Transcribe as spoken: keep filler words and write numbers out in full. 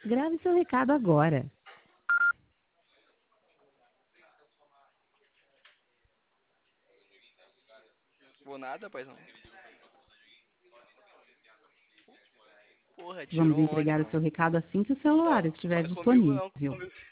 Grave seu recado agora. Vou nada, paizão. Porra, Vamos tirou onda, entregar o mano. seu recado assim que o celular Não, estiver não é comigo disponível. não. Comigo,